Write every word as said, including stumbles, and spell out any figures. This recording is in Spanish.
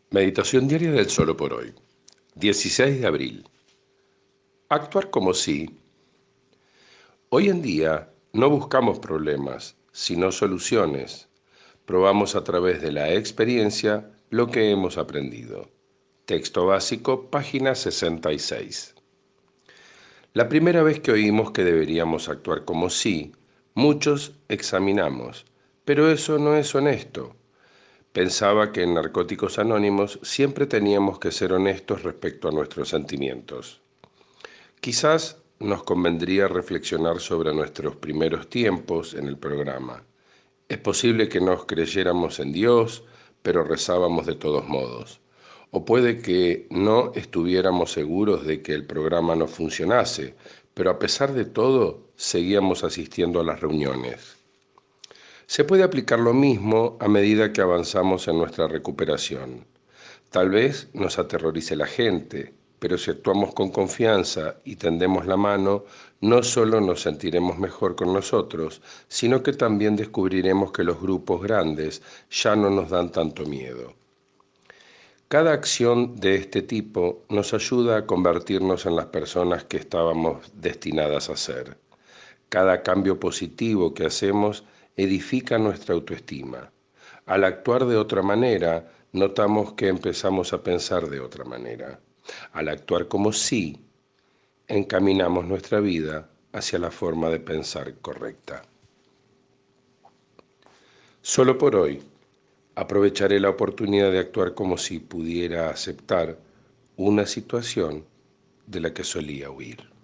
Meditación diaria del Solo por hoy. dieciséis de abril. Actuar como si. Hoy en día no buscamos problemas, sino soluciones. Probamos a través de la experiencia lo que hemos aprendido. Texto básico, página sesenta y seis. La primera vez que oímos que deberíamos actuar como si, muchos examinamos, pero eso no es honesto. Pensaba que en Narcóticos Anónimos siempre teníamos que ser honestos respecto a nuestros sentimientos. Quizás nos convendría reflexionar sobre nuestros primeros tiempos en el programa. Es posible que no creyéramos en Dios, pero rezábamos de todos modos. O puede que no estuviéramos seguros de que el programa no funcionase, pero a pesar de todo, seguíamos asistiendo a las reuniones. Se puede aplicar lo mismo a medida que avanzamos en nuestra recuperación. Tal vez nos aterrorice la gente, pero si actuamos con confianza y tendemos la mano, no solo nos sentiremos mejor con nosotros, sino que también descubriremos que los grupos grandes ya no nos dan tanto miedo. Cada acción de este tipo nos ayuda a convertirnos en las personas que estábamos destinadas a ser. Cada cambio positivo que hacemos edifica nuestra autoestima. Al actuar de otra manera, notamos que empezamos a pensar de otra manera. Al actuar como sí, encaminamos nuestra vida hacia la forma de pensar correcta. Solo por hoy, aprovecharé la oportunidad de actuar como si pudiera aceptar una situación de la que solía huir.